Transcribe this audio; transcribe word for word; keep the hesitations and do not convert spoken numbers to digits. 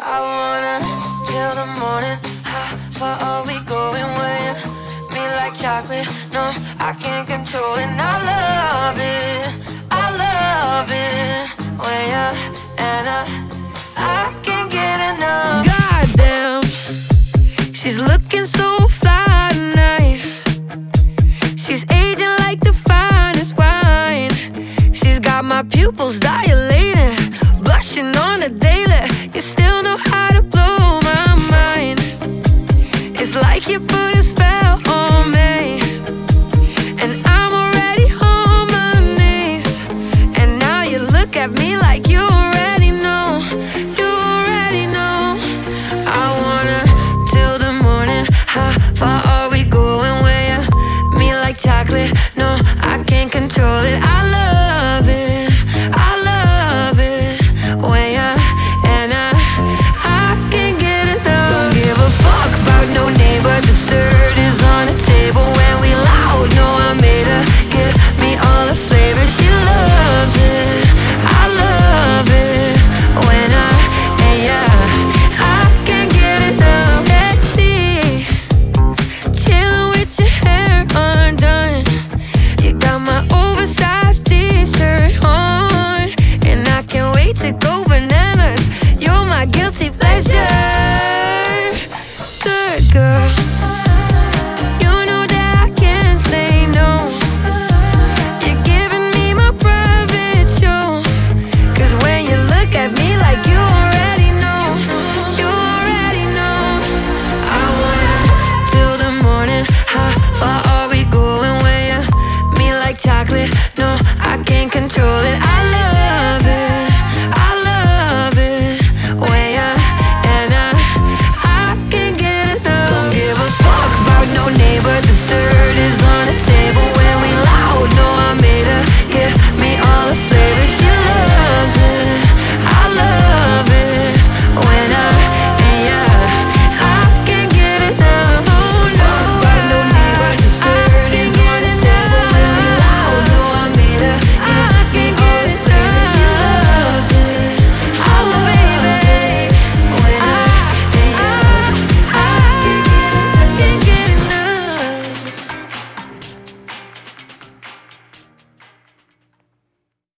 I wanna till the morning. How far are we going? When me like chocolate, no, I can't control it. And I love it, I love it when you're and I